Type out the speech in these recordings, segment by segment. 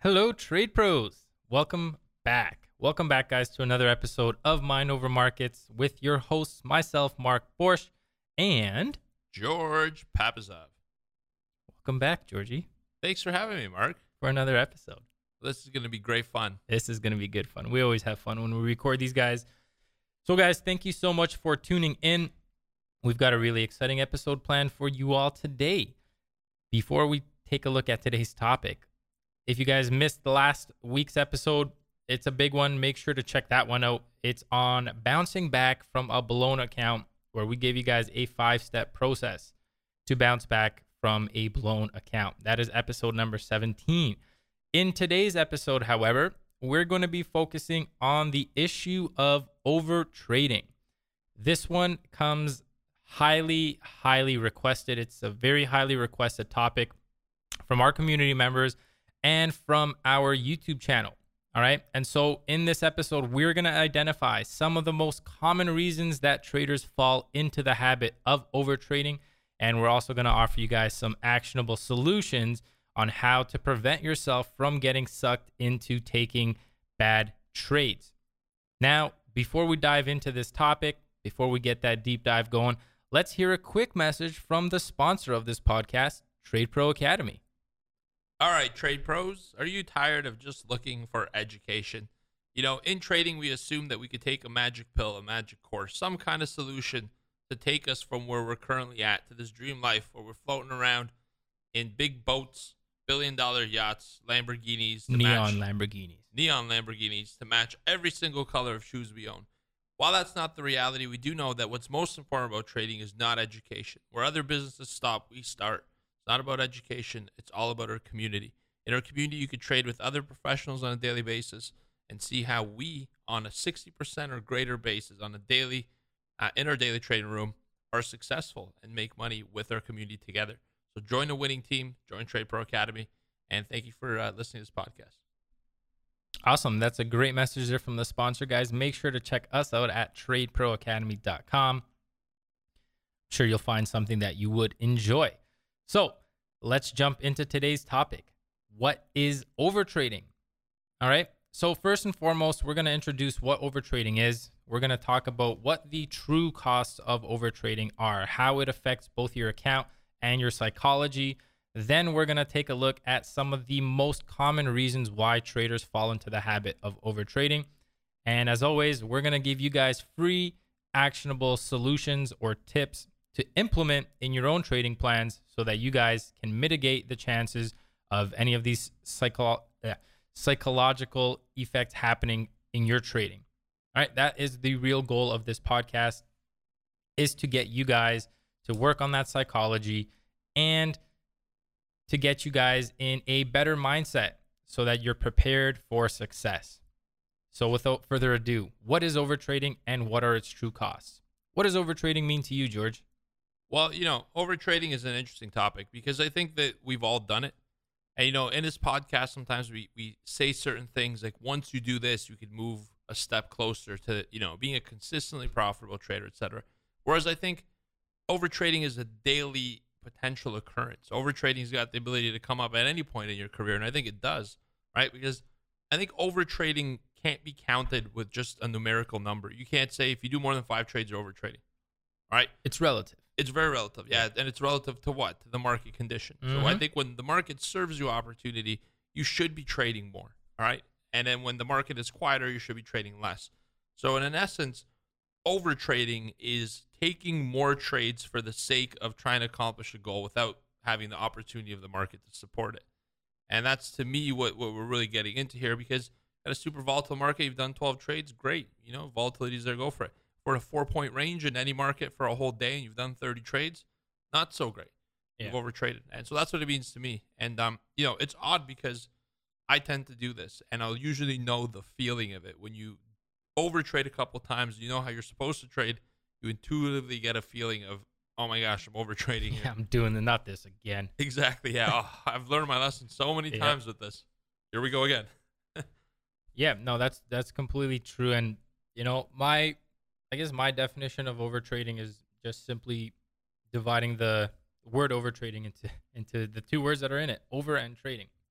Hello, trade pros. Welcome back. Welcome back, guys, to another episode of Mind Over Markets with your hosts, myself, Mark Borsch, and George Papazov. welcome back, Georgie, Thanks for having me, Mark. for another episode. This is going to be great fun. This is going to be good fun. We always have fun when we record these guys. So, guys, thank you so much for tuning in. We've got a really exciting episode planned for you all today. Before we take a look at today's topic, if you guys missed the last week's episode, it's a big one. Make sure to check that one out. It's on bouncing back from a blown account, where we gave you guys a 5-step process to bounce back from a blown account. That is episode number 17. In today's episode, however, we're going to be focusing on the issue of over trading. This one comes highly requested. It's a very highly requested topic from our community members and from our YouTube channel. All right. And so in this episode, we're going to identify some of the most common reasons that traders fall into the habit of overtrading. And we're also going to offer you guys some actionable solutions on how to prevent yourself from getting sucked into taking bad trades. Now, before we dive into this topic, before we get that deep dive going, let's hear a quick message from the sponsor of this podcast, Trade Pro Academy. All right, trade pros, are you tired of just looking for education? You know, in trading, we assume that we could take a magic pill, a magic course, some kind of solution to take us from where we're currently at to this dream life where we're floating around in big boats, billion-dollar yachts, Lamborghinis, Neon Lamborghinis to match every single color of shoes we own. While that's not the reality, we do know that what's most important about trading is not education. Where other businesses stop, we start. It's not about education. It's all about our community. In our community, you could trade with other professionals on a daily basis and see how we, on a 60% or greater basis, on a daily, in our daily trading room, are successful and make money with our community together. So join the winning team, join Trade Pro Academy, and thank you for listening to this podcast. Awesome. That's a great message there from the sponsor, guys. Make sure to check us out at tradeproacademy.com. I'm sure you'll find something that you would enjoy. So let's jump into today's topic. What is overtrading? All right. So first and foremost, we're going to introduce what overtrading is. We're going to talk about what the true costs of overtrading are, how it affects both your account and your psychology. Then we're going to take a look at some of the most common reasons why traders fall into the habit of overtrading. And as always, we're going to give you guys free actionable solutions or tips to implement in your own trading plans so that you guys can mitigate the chances of any of these psychological effects happening in your trading. All right, that is the real goal of this podcast, is to get you guys to work on that psychology and to get you guys in a better mindset so that you're prepared for success. So without further ado, what is overtrading and what are its true costs? What does overtrading mean to you, George? Well, you know, overtrading is an interesting topic because I think that we've all done it. And, you know, in this podcast, sometimes we say certain things like once you do this, you could move a step closer to, you know, being a consistently profitable trader, et cetera. Whereas I think overtrading is a daily potential occurrence. Overtrading's got the ability to come up at any point in your career, and I think it does, right? Because I think overtrading can't be counted with just a numerical number. You can't say if you do more than 5 trades, you're overtrading, all right? It's relative. It's very relative, yeah, and it's relative to what? To the market condition. Mm-hmm. So I think when the market serves you opportunity, you should be trading more, all right? And then when the market is quieter, you should be trading less. So in essence, overtrading is taking more trades for the sake of trying to accomplish a goal without having the opportunity of the market to support it. And that's, to me, what we're really getting into here, because at a super volatile market, you've done 12 trades, great. You know, volatility is there, go for it. For a 4-point range in any market for a whole day and you've done 30 trades, not so great. Yeah. You've overtraded. And so that's what it means to me. And, you know, it's odd because I tend to do this, and I'll usually know the feeling of it. When you overtrade a couple times, you know how you're supposed to trade, you intuitively get a feeling of, oh my gosh, I'm overtrading here. Yeah, I'm doing not this again. Exactly, yeah. Oh, I've learned my lesson so many times with this. Here we go again. Yeah, no, that's completely true. And, you know, I guess my definition of overtrading is just simply dividing the word overtrading into the two words that are in it, over and trading. You're just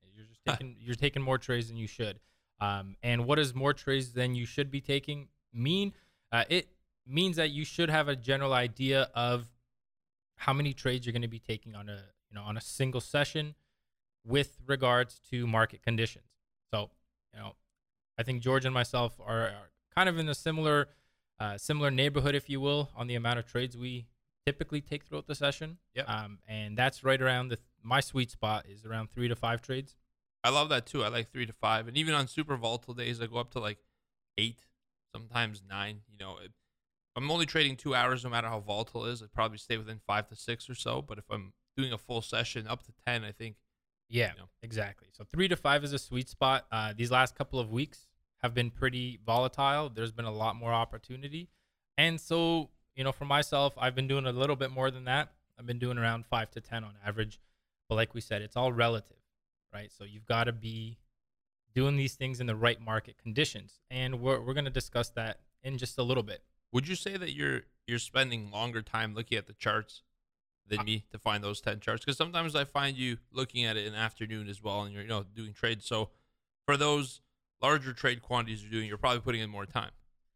You're taking more trades than you should. And what does more trades than you should be taking mean? It means that you should have a general idea of how many trades you're going to be taking on a single session with regards to market conditions. So, I think George and myself are kind of in a similar neighborhood, if you will, on the amount of trades we typically take throughout the session. Yep. And that's right around my sweet spot is around 3 to 5 trades. I love that too. I like 3 to 5, and even on super volatile days, I go up to like 8, sometimes 9. If I'm only trading 2 hours, no matter how volatile it is, I'd probably stay within 5 to 6 or so. But if I'm doing a full session, up to 10, I think. Yeah, exactly. So 3 to 5 is a sweet spot. These last couple of weeks have been pretty volatile. There's been a lot more opportunity. And so, for myself, I've been doing a little bit more than that. I've been doing around 5 to 10 on average. But like we said, it's all relative, right? So you've got to be doing these things in the right market conditions. And we're going to discuss that in just a little bit. Would you say that you're spending longer time looking at the charts than me to find those 10 charts? Because sometimes I find you looking at it in the afternoon as well, and you're doing trades. So for those larger trade quantities you're doing, you're probably putting in more time.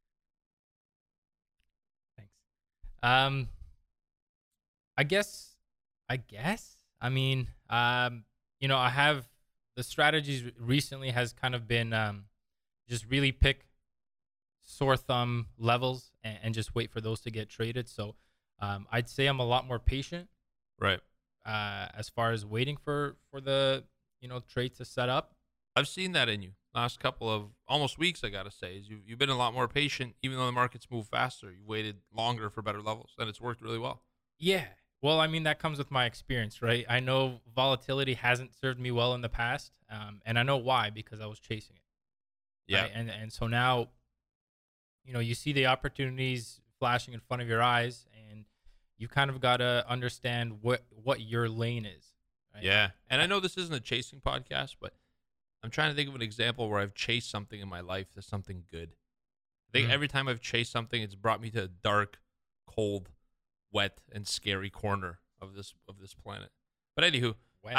Thanks. I guess. I mean, I have the strategies recently has kind of been just really pick sore thumb levels and just wait for those to get traded. So I'd say I'm a lot more patient, right? As far as waiting for the trade to set up. I've seen that in you last couple of almost weeks. I gotta say, is you've been a lot more patient, even though the markets move faster. You waited longer for better levels, and it's worked really well. Yeah. Well, I mean, that comes with my experience, right? I know volatility hasn't served me well in the past, and I know why, because I was chasing it. Yeah. Right? And so now, you see the opportunities flashing in front of your eyes, and you kind of got to understand what your lane is. Right? Yeah. And I know this isn't a chasing podcast, but I'm trying to think of an example where I've chased something in my life that's something good. I think every time I've chased something, it's brought me to a dark, cold, wet, and scary corner of this planet. But anywho,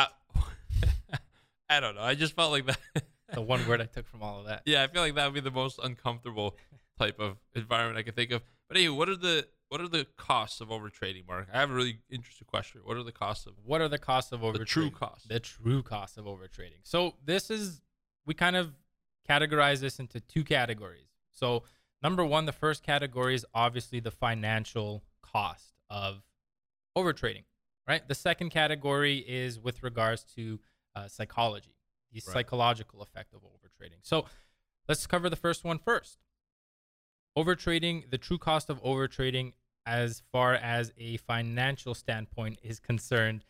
I don't know. I just felt like that. The one word I took from all of that. Yeah, I feel like that would be the most uncomfortable type of environment I could think of. But anyway, what are the costs of overtrading, Mark? I have a really interesting question. What are the costs of overtrading? The true cost. The true cost of overtrading. So we kind of categorize this into 2 categories. So number 1, the first category is obviously the financial cost of overtrading, right? The second category is with regards to psychology, the psychological effect of overtrading. So let's cover the first one first. Overtrading, the true cost of overtrading as far as a financial standpoint is concerned,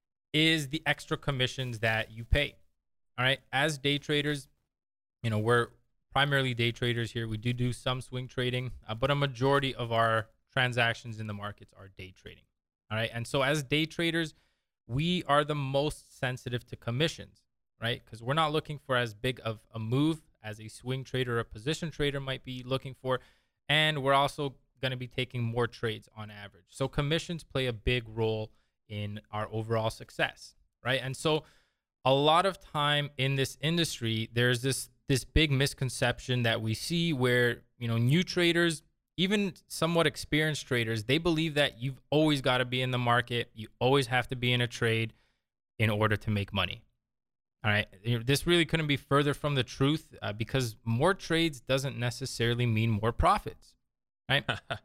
is the extra commissions that you pay. All right. As day traders, we're primarily day traders here. We do some swing trading, but a majority of our transactions in the markets are day trading. All right. And so as day traders, we are the most sensitive to commissions, right? Because we're not looking for as big of a move as a swing trader or a position trader might be looking for. And we're also going to be taking more trades on average. So commissions play a big role in our overall success, right? And so a lot of time in this industry, there's this big misconception that we see where, new traders, even somewhat experienced traders, they believe that you've always got to be in the market. You always have to be in a trade in order to make money. All right. This really couldn't be further from the truth because more trades doesn't necessarily mean more profits. Right.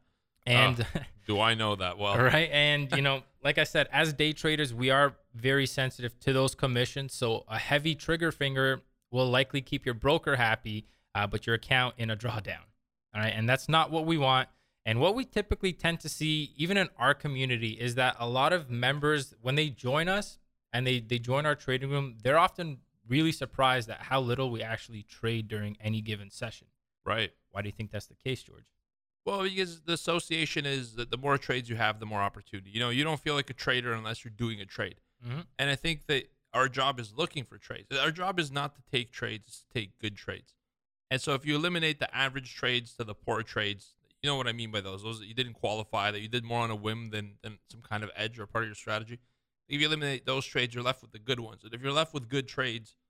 And do I know that well? Right. And, like I said, as day traders, we are very sensitive to those commissions. So a heavy trigger finger will likely keep your broker happy, but your account in a drawdown. All right. And that's not what we want. And what we typically tend to see, even in our community, is that a lot of members, when they join us and they join our trading room, they're often really surprised at how little we actually trade during any given session. Right. Why do you think that's the case, George? Well, because the association is that the more trades you have, the more opportunity. You don't feel like a trader unless you're doing a trade. Mm-hmm. And I think that our job is looking for trades. Our job is not to take trades, it's to take good trades. And so if you eliminate the average trades to the poor trades, you know what I mean by those that you didn't qualify, that you did more on a whim than some kind of edge or part of your strategy. If you eliminate those trades, you're left with the good ones. And if you're left with good trades,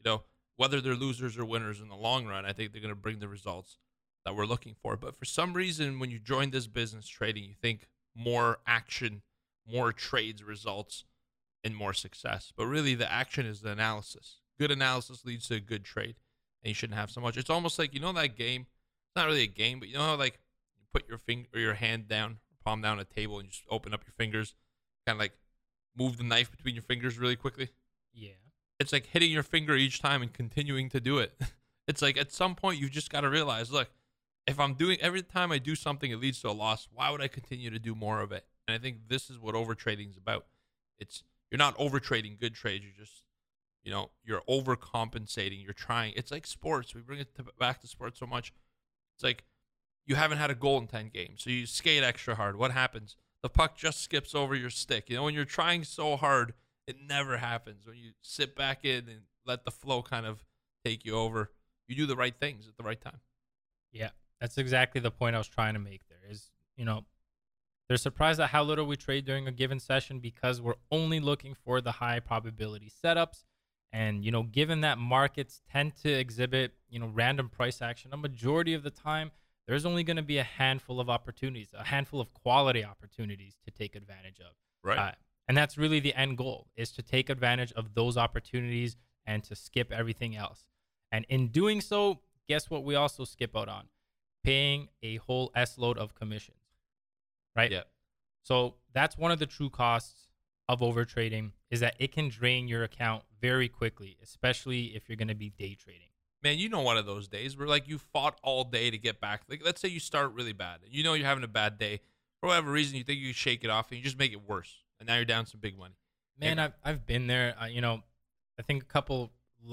whether they're losers or winners in the long run, I think they're going to bring the results that we're looking for. But for some reason, when you join this business trading, you think more action, more trades results in more success. But really, the action is the analysis. Good analysis leads to a good trade, and you shouldn't have so much. It's almost like, that game. It's not really a game, but you know how like you put your finger or your hand down, palm down a table, and you just open up your fingers, kind of like move the knife between your fingers really quickly. Yeah. It's like hitting your finger each time and continuing to do it. It's like at some point you've just got to realize, look, if I'm doing every time I do something, it leads to a loss. Why would I continue to do more of it? And I think this is what overtrading is about. You're not overtrading good trades. You're just, you're overcompensating. You're trying. It's like sports. We bring it back to sports so much. It's like you haven't had a goal in 10 games, so you skate extra hard. What happens? The puck just skips over your stick. When you're trying so hard, it never happens. When you sit back in and let the flow kind of take you over, you do the right things at the right time. Yeah, that's exactly the point I was trying to make there is, they're surprised at how little we trade during a given session because we're only looking for the high probability setups. And, given that markets tend to exhibit, random price action, a majority of the time, there's only going to be a handful of opportunities, a handful of quality opportunities to take advantage of. Right. And that's really the end goal, is to take advantage of those opportunities and to skip everything else. And in doing so, guess what we also skip out on? Paying a whole S load of commissions, right? Yeah. So that's one of the true costs of overtrading, is that it can drain your account very quickly, especially if you're going to be day trading. Man, one of those days where like you fought all day to get back. Like, let's say you start really bad. You're having a bad day. For whatever reason, you think you can shake it off and you just make it worse. And now you're down some big money. Man, I've been there. I think a couple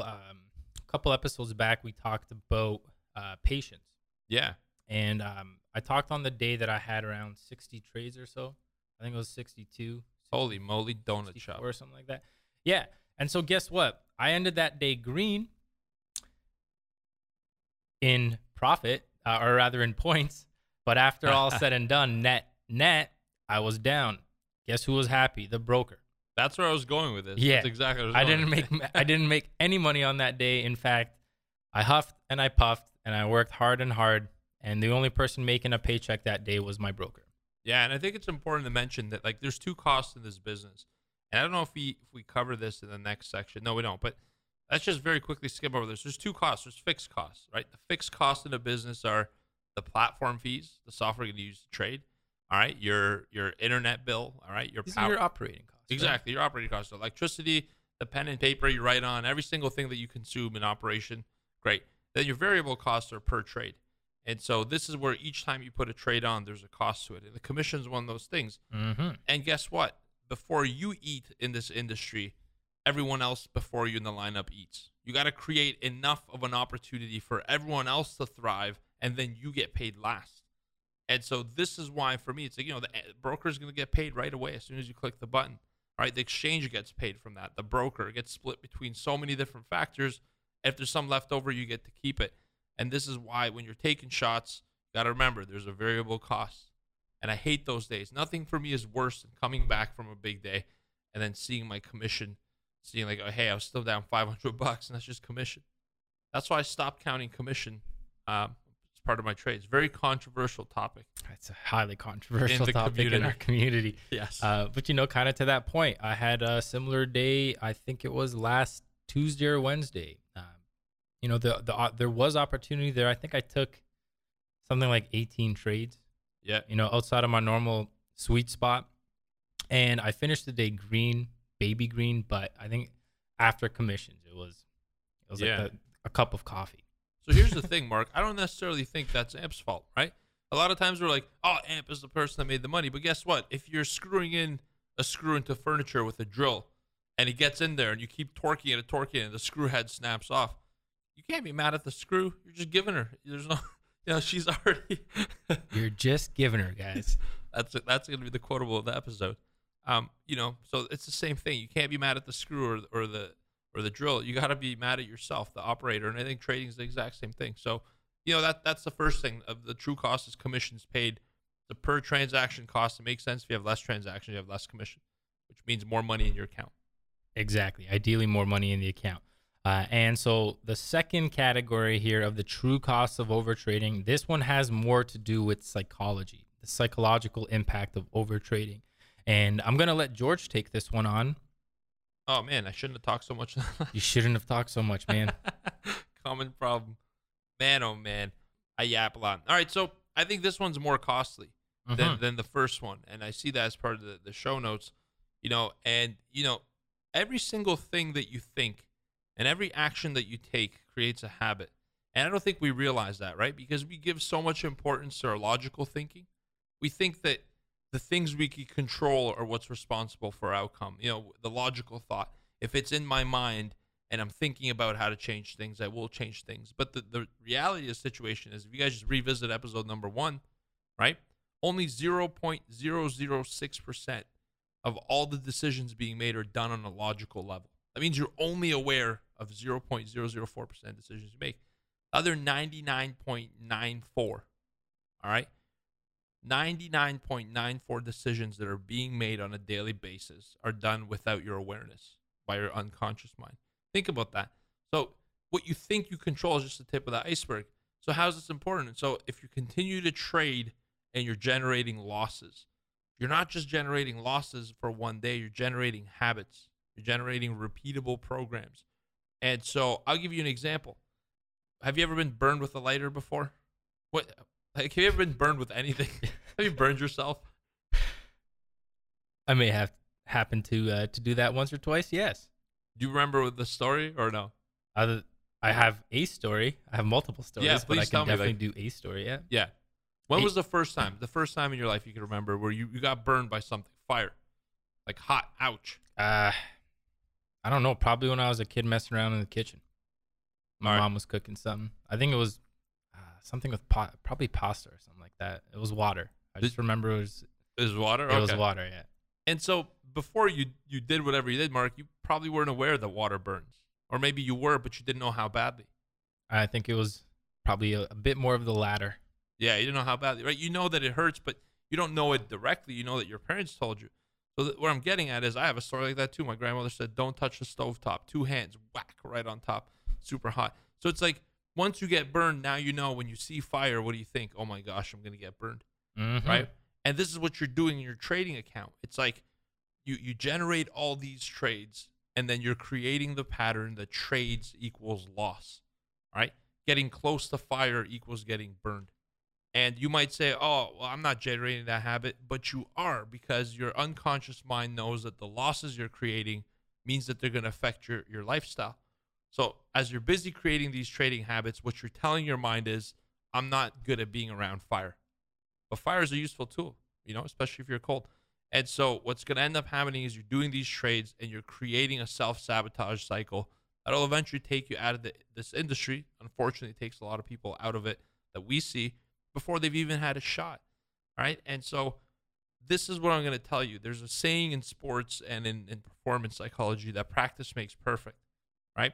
episodes back, we talked about patience. Yeah. And I talked on the day that I had around 60 trades or so. I think it was 62. Holy moly, donut shop. Or something like that. Yeah. And so guess what? I ended that day green in profit, or rather in points. But after all said and done, net, I was down. Guess who was happy? The broker. That's where I was going with this. Yeah. That's exactly what I was going. I didn't make any money on that day. In fact, I huffed and I puffed and I worked hard and hard. And the only person making a paycheck that day was my broker. Yeah, and I think it's important to mention that like there's two costs in this business. And I don't know if we cover this in the next section. No, we don't. But let's just very quickly skip over this. There's two costs. There's fixed costs, right? The fixed costs in a business are the platform fees, the software you're going to use to trade. All right, your internet bill. All right, These are your operating costs. Exactly, right? Your operating costs. So electricity, the pen and paper you write on, every single thing that you consume in operation. Great. Then your variable costs are per trade. And so this is where each time you put a trade on, there's a cost to it. And the commission is one of those things. Mm-hmm. And guess what? Before you eat in this industry, everyone else before you in the lineup eats. You got to create enough of an opportunity for everyone else to thrive, and then you get paid last. And so this is why, for me, it's like, the broker is going to get paid right away as soon as you click the button. All right, the exchange gets paid from that. The broker gets split between so many different factors. If there's some left over, you get to keep it. And this is why when you're taking shots, you got to remember there's a variable cost. And I hate those days. Nothing for me is worse than coming back from a big day and then seeing my commission, seeing like, oh, hey, I was still down $500 and that's just commission. That's why I stopped counting commission as part of my trades. Very controversial topic. It's a highly controversial topic in our community. Yes. But, kind of to that point, I had a similar day. I think it was last Tuesday or Wednesday. There was opportunity there. I think I took something like 18 trades. Yeah. Outside of my normal sweet spot. And I finished the day baby green, but I think after commissions, it was like a cup of coffee. So here's the thing, Mark. I don't necessarily think that's Amp's fault, right? A lot of times we're like, oh, Amp is the person that made the money. But guess what? If you're screwing in a screw into furniture with a drill and he gets in there and you keep torquing it and the screw head snaps off, you can't be mad at the screw. You're just giving her. There's no, she's already. You're just giving her, guys. That's going to be the quotable of the episode. So it's the same thing. You can't be mad at the screw or the drill. You got to be mad at yourself, the operator. And I think trading is the exact same thing. So, that's the first thing. Of the true cost is commissions paid. The per transaction cost. It makes sense. If you have less transactions, you have less commission, which means more money in your account. Exactly. Ideally, more money in the account. And so the second category here of the true costs of overtrading, this one has more to do with psychology, the psychological impact of overtrading. And I'm going to let George take this one on. Oh, man, I shouldn't have talked so much. You shouldn't have talked so much, man. Common problem. Man, oh, man. I yap a lot. All right, so I think this one's more costly than the first one. And I see that as part of the show notes, and, every single thing that you think and every action that you take creates a habit. And I don't think we realize that, right? Because we give so much importance to our logical thinking. We think that the things we can control are what's responsible for our outcome. The logical thought. If it's in my mind and I'm thinking about how to change things, I will change things. But the reality of the situation is, if you guys just revisit episode number 1, right? Only 0.006% of all the decisions being made are done on a logical level. That means you're only aware of 0.004% decisions you make. The other 99.94, all right? 99.94 decisions that are being made on a daily basis are done without your awareness, by your unconscious mind. Think about that. So what you think you control is just the tip of the iceberg. So how is this important? So if you continue to trade and you're generating losses, you're not just generating losses for one day, you're generating habits. You're generating repeatable programs. And so I'll give you an example. Have you ever been burned with a lighter before? Have you ever been burned with anything? Have you burned yourself? I may have happened to do that once or twice, yes. Do you remember the story or no? I have a story. I have multiple stories, but I can definitely do a story, yeah. Yeah. When was the first time in your life you can remember where you got burned by something? Fire. Like hot. Ouch. I don't know. Probably when I was a kid messing around in the kitchen. My mom was cooking something. I think it was something with probably pasta or something like that. It was water. I just remember it was water? It was water, yeah. And so before you did whatever you did, Mark, you probably weren't aware that water burns. Or maybe you were, but you didn't know how badly. I think it was probably a bit more of the latter. Yeah, you didn't know how badly, right? You know that it hurts, but you don't know it directly. You know that your parents told you. So what I'm getting at is, I have a story like that too. My grandmother said, don't touch the stovetop. 2 hands, whack, right on top, super hot. So it's like, once you get burned, now you know when you see fire, what do you think? Oh my gosh, I'm going to get burned, right? And this is what you're doing in your trading account. It's like you generate all these trades, and then you're creating the pattern that trades equals loss, right? Getting close to fire equals getting burned. And you might say, oh, well, I'm not generating that habit, but you are, because your unconscious mind knows that the losses you're creating means that they're going to affect your lifestyle. So as you're busy creating these trading habits, what you're telling your mind is, I'm not good at being around fire. But fire is a useful tool, especially if you're cold. And so what's going to end up happening is you're doing these trades and you're creating a self-sabotage cycle that'll eventually take you out of this industry. Unfortunately, it takes a lot of people out of it that we see before they've even had a shot, right? And so this is what I'm going to tell you. There's a saying in sports and in performance psychology that practice makes perfect, right?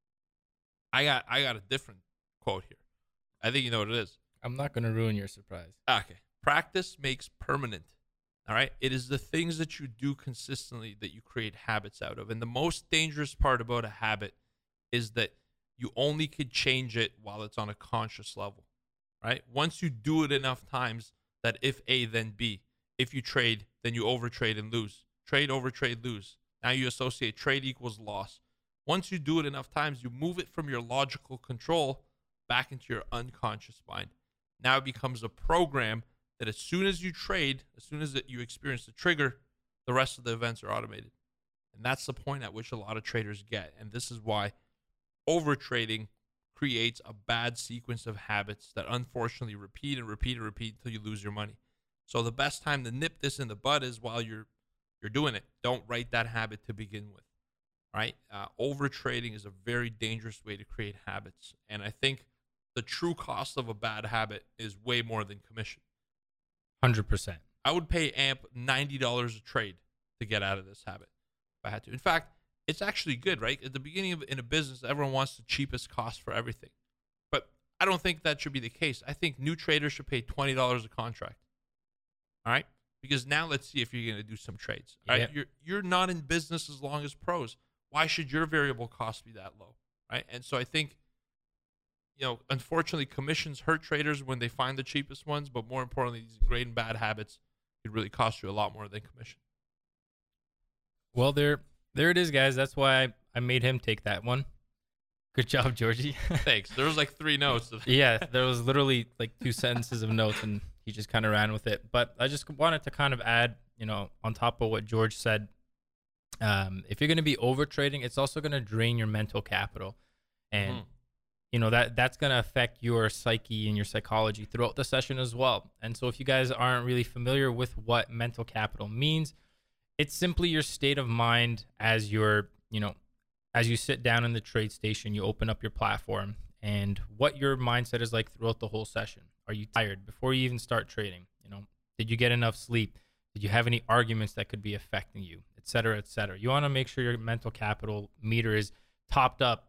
I got a different quote here. I think you know what it is. I'm not going to ruin your surprise. Okay. Practice makes permanent, all right? It is the things that you do consistently that you create habits out of. And the most dangerous part about a habit is that you only could change it while it's on a conscious level. Right? Once you do it enough times, that if A, then B. If you trade, then you overtrade and lose. Trade, overtrade, lose. Now you associate trade equals loss. Once you do it enough times, you move it from your logical control back into your unconscious mind. Now it becomes a program that as soon as you trade, as soon as you experience the trigger, the rest of the events are automated. And that's the point at which a lot of traders get. And this is why overtrading creates a bad sequence of habits that unfortunately repeat and repeat and repeat until you lose your money. So the best time to nip this in the bud is while you're doing it. Don't write that habit to begin with, right? Overtrading is a very dangerous way to create habits. And I think the true cost of a bad habit is way more than commission. 100%. I would pay AMP $90 a trade to get out of this habit if I had to. In fact, it's actually good, right? At the beginning in a business, everyone wants the cheapest cost for everything. But I don't think that should be the case. I think new traders should pay $20 a contract. All right? Because now let's see if you're going to do some trades. All right? You're not in business as long as pros. Why should your variable cost be that low? right? And so I think, unfortunately, commissions hurt traders when they find the cheapest ones, but more importantly, these great and bad habits could really cost you a lot more than commission. Well, there it is, guys. That's why I made him take that one. Good job, Georgie. Thanks. There was like 3 notes. Yeah, there was literally like 2 sentences of notes, and he just kind of ran with it. But I just wanted to kind of add, on top of what George said, if you're going to be over trading, it's also going to drain your mental capital. And, that's going to affect your psyche and your psychology throughout the session as well. And so if you guys aren't really familiar with what mental capital means, it's simply your state of mind as you're, as you sit down in the trade station, you open up your platform, and what your mindset is like throughout the whole session. Are you tired before you even start trading? Did you get enough sleep? Did you have any arguments that could be affecting you, et cetera, et cetera? You want to make sure your mental capital meter is topped up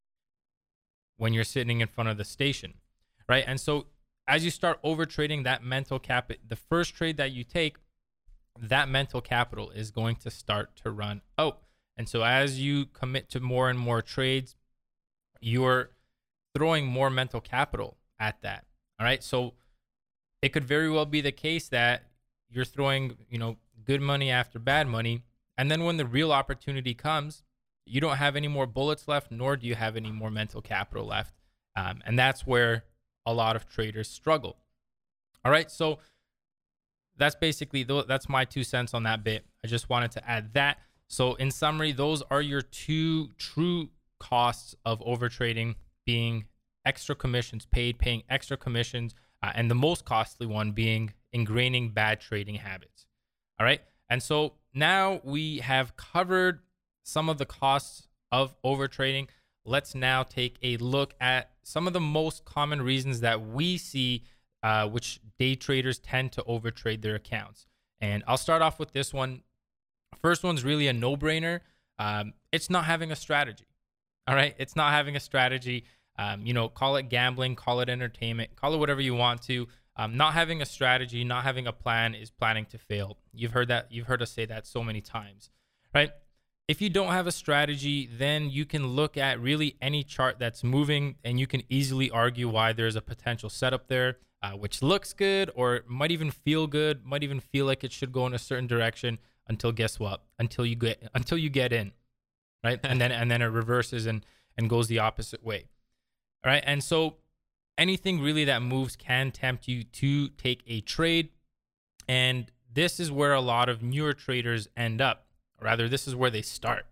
when you're sitting in front of the station, right? And so as you start over trading, that mental cap, the first trade that you take, that mental capital is going to start to run out. And so as you commit to more and more trades, you're throwing more mental capital at that. All right. So it could very well be the case that you're throwing, good money after bad money. And then when the real opportunity comes, you don't have any more bullets left, nor do you have any more mental capital left. And that's where a lot of traders struggle. All right. So that's basically, that's my 2 cents on that bit. I just wanted to add that. So in summary, those are your 2 true costs of overtrading, being extra commissions paid, paying extra commissions, and the most costly one being ingraining bad trading habits. All right. And so now we have covered some of the costs of overtrading. Let's now take a look at some of the most common reasons that we see which day traders tend to overtrade their accounts. And I'll start off with this one. First one's really a no-brainer. It's not having a strategy. All right. It's not having a strategy. Call it gambling, call it entertainment, call it whatever you want to. Not having a strategy, not having a plan is planning to fail. You've heard that. You've heard us say that so many times, right? If you don't have a strategy, then you can look at really any chart that's moving, and you can easily argue why there's a potential setup there, which looks good or might even feel good, might even feel like it should go in a certain direction, until guess what? Until you get in, right? and then it reverses and goes the opposite way. All right. And so anything really that moves can tempt you to take a trade. And this is where a lot of newer traders end up. Or rather, this is where they start.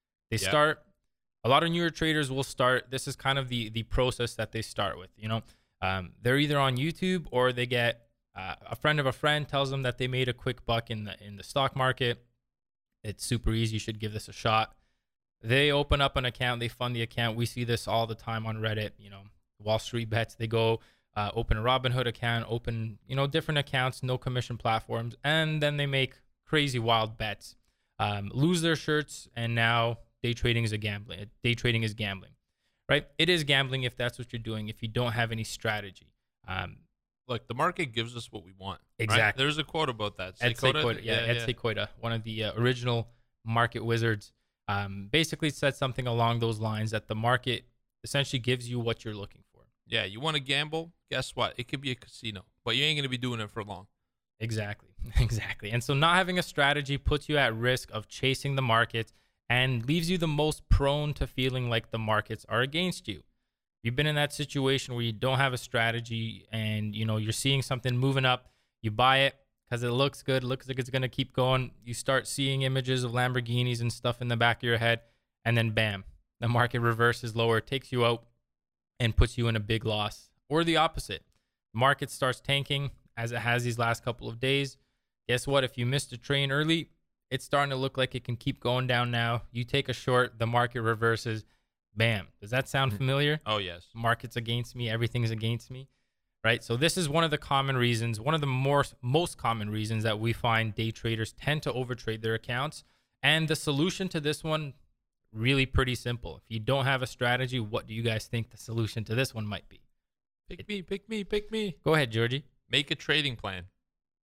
A lot of newer traders will start. This is kind of the process that they start with. They're either on YouTube, or they get a friend of a friend tells them that they made a quick buck in the stock market. It's super easy. You should give this a shot. They open up an account. They fund the account. We see this all the time on Reddit. Wall Street Bets. They go open a Robinhood account, open different accounts, no commission platforms, and then they make crazy wild bets, lose their shirts, and now day trading is gambling. Day trading is gambling, right? It is gambling if that's what you're doing. If you don't have any strategy. Look, the market gives us what we want. Exactly. Right? There's a quote about that. Ed Sequoia, one of the original market wizards, basically said something along those lines, that the market essentially gives you what you're looking for. Yeah, you want to gamble? Guess what? It could be a casino, but you ain't going to be doing it for long. Exactly. And so not having a strategy puts you at risk of chasing the markets and leaves you the most prone to feeling like the markets are against you. You've been in that situation where you don't have a strategy, and you're seeing something moving up, you buy it because it looks good, looks like it's going to keep going. You start seeing images of Lamborghinis and stuff in the back of your head, and then bam, the market reverses lower, takes you out, and puts you in a big loss. Or the opposite. The market starts tanking, as it has these last couple of days. Guess what? If you missed a train early, it's starting to look like it can keep going down now. You take a short, the market reverses. Bam. Does that sound familiar? Oh, yes. Market's against me. Everything's against me. Right? So this is one of the common reasons, one of the most common reasons that we find day traders tend to overtrade their accounts. And the solution to this one, really pretty simple. If you don't have a strategy, what do you guys think the solution to this one might be? Pick me. Go ahead, Georgie. Make a trading plan.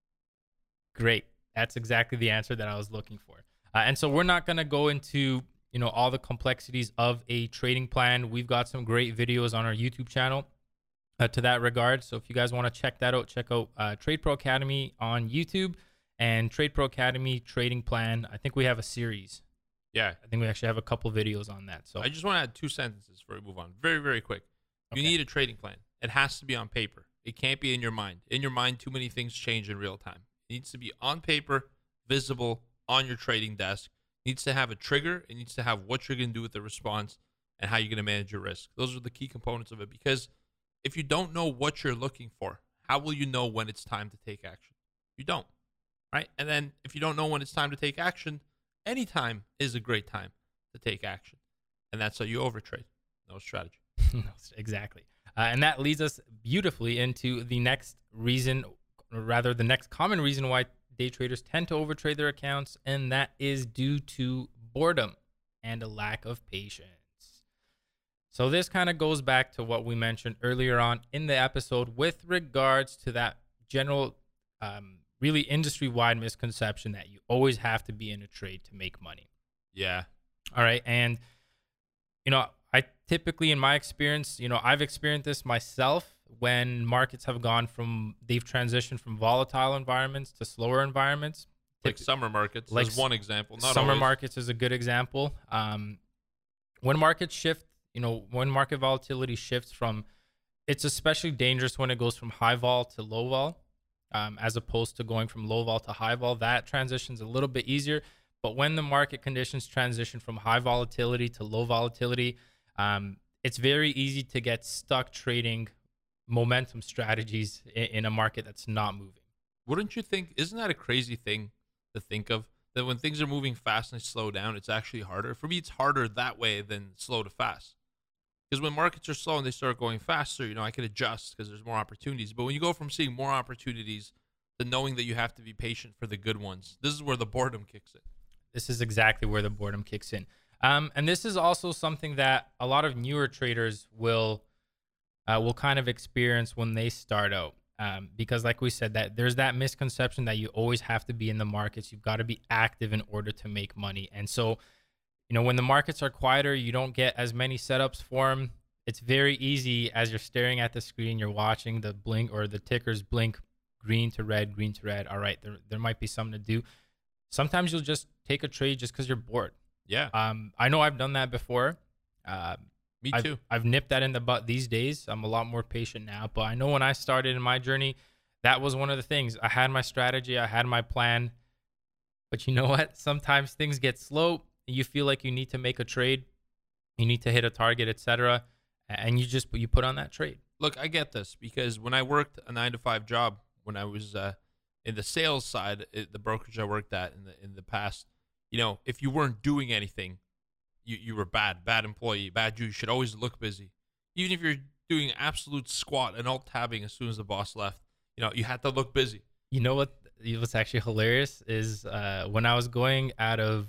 Great. That's exactly the answer that I was looking for. And so we're not going to go into, all the complexities of a trading plan, we've got some great videos on our YouTube channel to that regard. So if you guys want to check that out, check out Trade Pro Academy on YouTube and Trade Pro Academy Trading Plan. I think we have a series. Yeah. I think we actually have a couple videos on that. So I just want to add 2 sentences before we move on. Very, very quick. You need a trading plan. It has to be on paper. It can't be in your mind. In your mind, too many things change in real time. It needs to be on paper, visible, on your trading desk. It needs to have a trigger. It needs to have what you're going to do with the response and how you're going to manage your risk. Those are the key components of it, because if you don't know what you're looking for, how will you know when it's time to take action? You don't, right? And then if you don't know when it's time to take action, any time is a great time to take action. And that's how you overtrade. No strategy. Exactly. And that leads us beautifully into the next reason, or rather the next common reason why day traders tend to overtrade their accounts, and that is due to boredom and a lack of patience. So this kind of goes back to what we mentioned earlier on in the episode with regards to that general, really industry-wide misconception that you always have to be in a trade to make money. Yeah. All right. And, I typically, in my experience, I've experienced this myself when markets have they've transitioned from volatile environments to slower environments. Like summer markets, is one example. Not summer always. Markets is a good example. When markets shift, when market volatility shifts it's especially dangerous when it goes from high vol to low vol, as opposed to going from low vol to high vol. That transition's a little bit easier. But when the market conditions transition from high volatility to low volatility, it's very easy to get stuck trading momentum strategies in a market that's not moving. Wouldn't you think, isn't that a crazy thing to think of? That when things are moving fast and they slow down, it's actually harder. For me, it's harder that way than slow to fast. Because when markets are slow and they start going faster, I can adjust because there's more opportunities. But when you go from seeing more opportunities to knowing that you have to be patient for the good ones, this is where the boredom kicks in. This is exactly where the boredom kicks in. And this is also something that a lot of newer traders will kind of experience when they start out. Because like we said, that there's that misconception that you always have to be in the markets. You've got to be active in order to make money. And so, when the markets are quieter, you don't get as many setups for them. It's very easy as you're staring at the screen, you're watching the blink or the tickers blink green to red, green to red. All right, there might be something to do. Sometimes you'll just take a trade just because you're bored. Yeah. I know I've done that before. Me too. I've nipped that in the butt these days. I'm a lot more patient now. But I know when I started in my journey, that was one of the things. I had my strategy. I had my plan. But you know what? Sometimes things get slow. You feel like you need to make a trade. You need to hit a target, etc. And you put on that trade. Look, I get this because when I worked a 9-to-5 job, when I was in the sales side, the brokerage I worked at in the past, if you weren't doing anything, you were bad employee, bad Jew. You should always look busy. Even if you're doing absolute squat and alt-tabbing as soon as the boss left, you had to look busy. You know what's actually hilarious is when I was going out of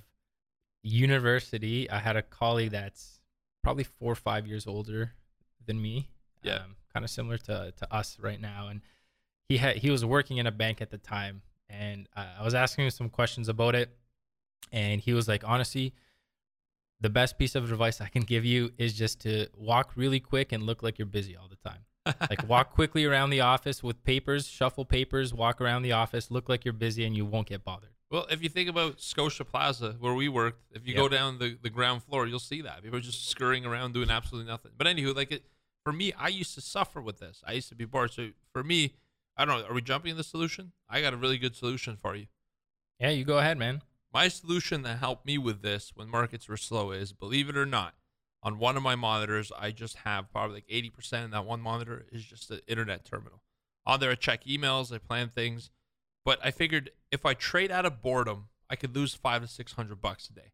university, I had a colleague that's probably 4 or 5 years older than me. Yeah. Kind of similar to us right now. And he was working in a bank at the time. And I was asking him some questions about it. And he was like, honestly, the best piece of advice I can give you is just to walk really quick and look like you're busy all the time. Like walk quickly around the office with papers, shuffle papers, walk around the office, look like you're busy, and you won't get bothered. Well, if you think about Scotia Plaza, where we worked, if you go down the ground floor, you'll see that. People are just scurrying around doing absolutely nothing. But anywho, for me, I used to suffer with this. I used to be bored. So for me, I don't know, are we jumping in the solution? I got a really good solution for you. Yeah, you go ahead, man. My solution that helped me with this when markets were slow is, believe it or not, on one of my monitors, I just have probably like 80% of that one monitor is just an internet terminal. On there, I check emails, I plan things. But I figured if I trade out of boredom, I could lose $500 to $600 a day.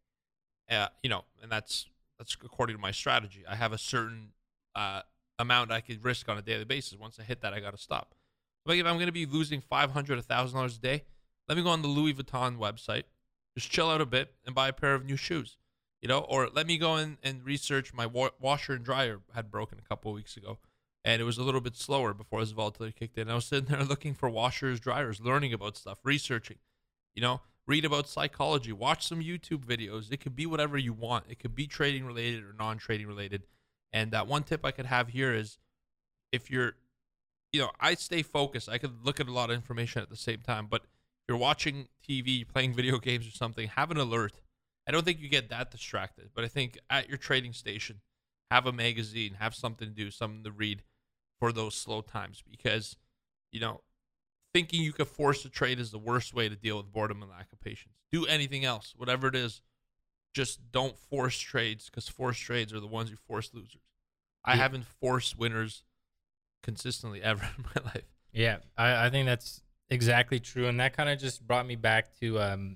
And that's according to my strategy. I have a certain amount I could risk on a daily basis. Once I hit that, I got to stop. Like if I'm going to be losing $500, $1,000 a day, let me go on the Louis Vuitton website, just chill out a bit and buy a pair of new shoes, or let me go in and research my washer and dryer had broken a couple of weeks ago. And it was a little bit slower before this volatility kicked in. I was sitting there looking for washers, dryers, learning about stuff, researching, read about psychology, watch some YouTube videos. It could be whatever you want. It could be trading related or non-trading related. And that one tip I could have here is if you're, I stay focused. I could look at a lot of information at the same time, but if you're watching TV, playing video games or something, have an alert. I don't think you get that distracted, but I think at your trading station, have a magazine, have something to do, something to read for those slow times, because, thinking you could force a trade is the worst way to deal with boredom and lack of patience. Do anything else, whatever it is. Just don't force trades, because forced trades are the ones who force losers. I haven't forced winners consistently ever in my life. Yeah, I think that's exactly true. And that kind of just brought me back to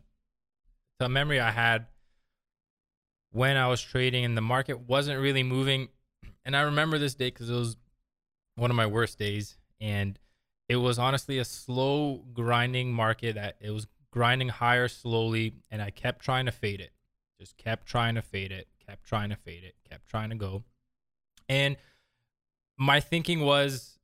a memory I had when I was trading and the market wasn't really moving. And I remember this day because it was one of my worst days. And it was honestly a slow grinding market that it was grinding higher slowly. And I kept trying to fade it. Just kept trying to fade it, kept trying to fade it, kept trying to go. And my thinking was,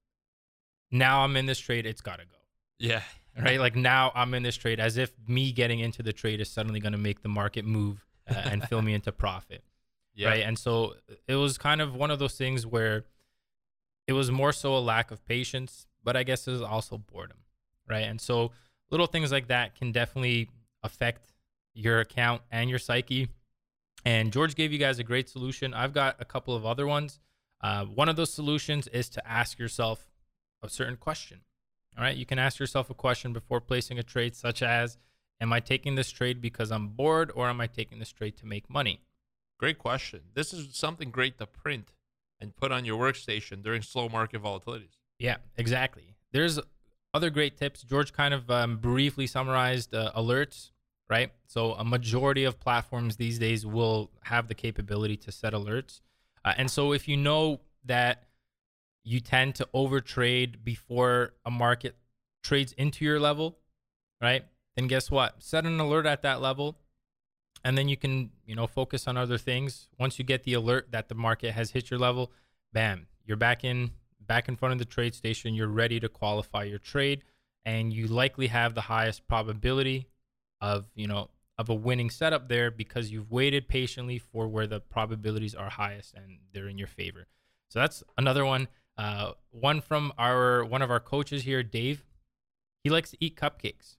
now I'm in this trade, it's got to go. Yeah. Right? Like now I'm in this trade, as if me getting into the trade is suddenly going to make the market move and fill me into profit. Yeah. Right? And so it was kind of one of those things where it was more so a lack of patience, but I guess it was also boredom. Right? And so little things like that can definitely affect your account and your psyche. And George gave you guys a great solution. I've got a couple of other ones. One of those solutions is to ask yourself a certain question. All right. You can ask yourself a question before placing a trade, such as, am I taking this trade because I'm bored, or am I taking this trade to make money? Great question. This is something great to print and put on your workstation during slow market volatilities. Yeah, exactly. There's other great tips. George kind of briefly summarized alerts, right? So a majority of platforms these days will have the capability to set alerts. And so if you know that you tend to overtrade before a market trades into your level, right? Then guess what? Set an alert at that level, and then you can, focus on other things. Once you get the alert that the market has hit your level, bam, you're back in front of the trade station. You're ready to qualify your trade, and you likely have the highest probability of a winning setup there because you've waited patiently for where the probabilities are highest and they're in your favor. So that's another one. One from one of our coaches here, Dave. He likes to eat cupcakes.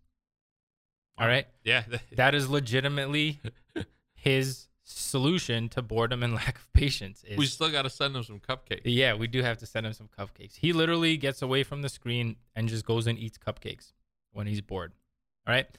All right. Yeah. That is legitimately his solution to boredom and lack of patience. We still got to send him some cupcakes. Yeah, we do have to send him some cupcakes. He literally gets away from the screen and just goes and eats cupcakes when he's bored. All right.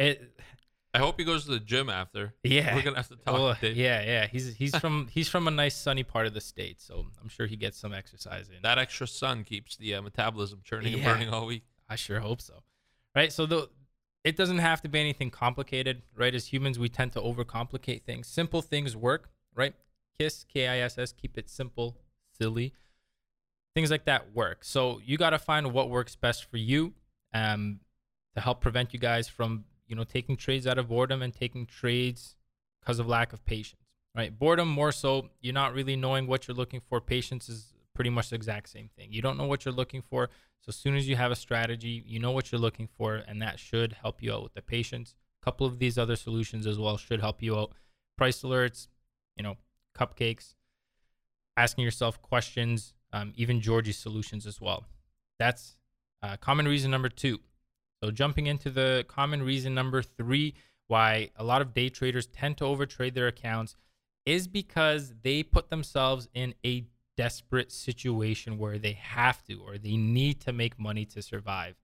I hope he goes to the gym after. Yeah, we're gonna have to talk to Dave. Yeah. He's from a nice sunny part of the state, so I'm sure he gets some exercise in. That extra sun keeps the metabolism churning and burning all week. I sure hope so. Right. So it doesn't have to be anything complicated, right? As humans, we tend to overcomplicate things. Simple things work, right? KISS, KISS, keep it simple, silly. Things like that work. So you got to find what works best for you to help prevent you guys from taking trades out of boredom and taking trades because of lack of patience, right? Boredom more so, you're not really knowing what you're looking for. Patience is pretty much the exact same thing. You don't know what you're looking for. So as soon as you have a strategy, you know what you're looking for, and that should help you out with the patience. A couple of these other solutions as well should help you out. Price alerts, cupcakes, asking yourself questions, even Georgie's solutions as well. That's common reason number 2. So jumping into the common reason number 3, why a lot of day traders tend to overtrade their accounts is because they put themselves in a desperate situation where they have to or they need to make money to survive.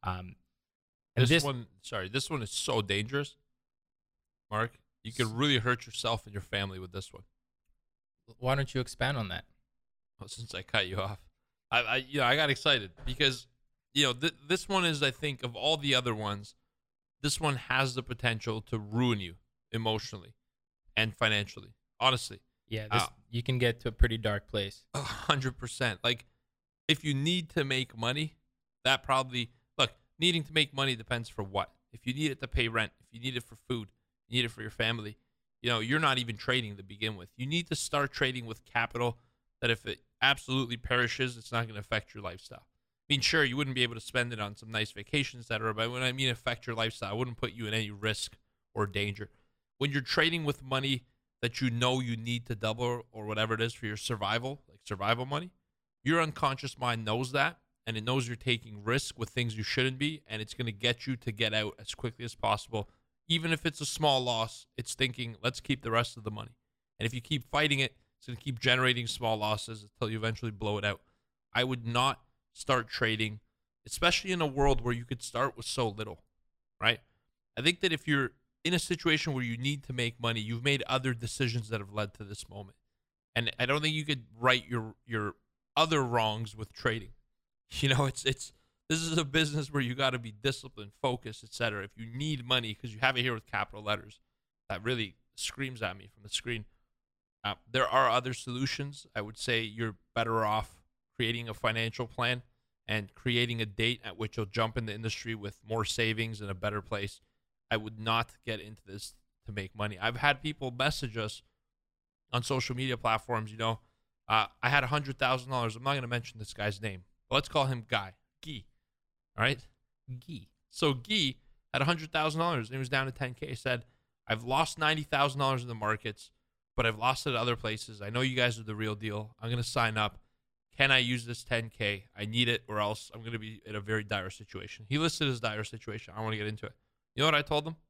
This one is so dangerous, Mark. You could really hurt yourself and your family with this one. Why don't you expand on that? Well, since I cut you off, I got excited because this one is, I think, of all the other ones, this one has the potential to ruin you emotionally and financially. Honestly. Yeah, you can get to a pretty dark place. 100%. Like, if you need to make money, that probably, look, needing to make money depends for what. If you need it to pay rent, if you need it for food, you need it for your family, you're not even trading to begin with. You need to start trading with capital that if it absolutely perishes, it's not going to affect your lifestyle. mean, sure, you wouldn't be able to spend it on some nice vacations, etc. But when I mean affect your lifestyle, I wouldn't put you in any risk or danger. When you're trading with money that you know you need to double or whatever it is for your survival, like survival money, your unconscious mind knows that, and it knows you're taking risk with things you shouldn't be, and it's going to get you to get out as quickly as possible. Even if it's a small loss, it's thinking, let's keep the rest of the money. And if you keep fighting it, it's going to keep generating small losses until you eventually blow it out. I would not start trading, especially in a world where you could start with so little, right? I think that if you're in a situation where you need to make money, you've made other decisions that have led to this moment. And I don't think you could right your other wrongs with trading. You know, it's this is a business where you got to be disciplined, focused, etc. If you need money, because you have it here with capital letters, that really screams at me from the screen. There are other solutions. I would say you're better off creating a financial plan and creating a date at which you'll jump in the industry with more savings in a better place. I would not get into this to make money. I've had people message us on social media platforms, I had $100,000. I'm not going to mention this guy's name, but let's call him Guy. All right? Guy. So Guy had $100,000 and he was down to 10K. He said, I've lost $90,000 in the markets, but I've lost it at other places. I know you guys are the real deal. I'm going to sign up. Can I use this 10K? I need it, or else I'm going to be in a very dire situation. He listed his dire situation. I don't want to get into it. You know what I told him?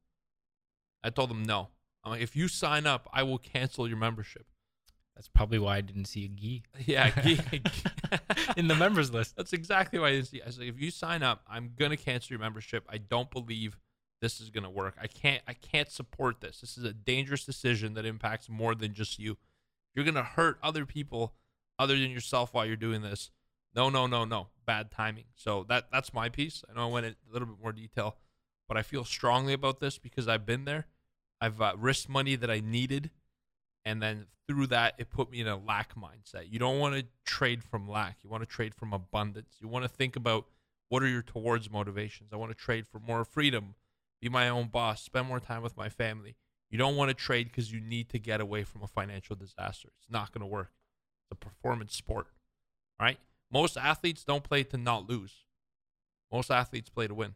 I told him no. I'm like, if you sign up, I will cancel your membership. That's probably why I didn't see a Guy. Yeah, Guy. In the members list. That's exactly why I didn't see. I said, if you sign up, I'm going to cancel your membership. I don't believe this is going to work. I can't support this. This is a dangerous decision that impacts more than just you. You're going to hurt other people other than yourself while you're doing this. No. Bad timing. So that's my piece. I know I went in a little bit more detail, but I feel strongly about this because I've been there. I've risked money that I needed, and then through that, it put me in a lack mindset. You don't want to trade from lack. You want to trade from abundance. You want to think about what are your towards motivations. I want to trade for more freedom, be my own boss, spend more time with my family. You don't want to trade because you need to get away from a financial disaster. It's not going to work. It's a performance sport, all right? Most athletes don't play to not lose. Most athletes play to win.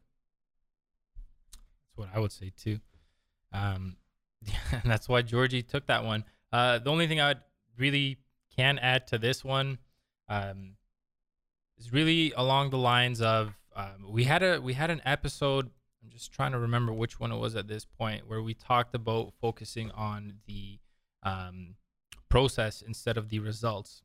That's what I would say too. And that's why Georgie took that one. The only thing I would really can add to this one is really along the lines of we had an episode. I'm just trying to remember which one it was at this point, where we talked about focusing on the process instead of the results.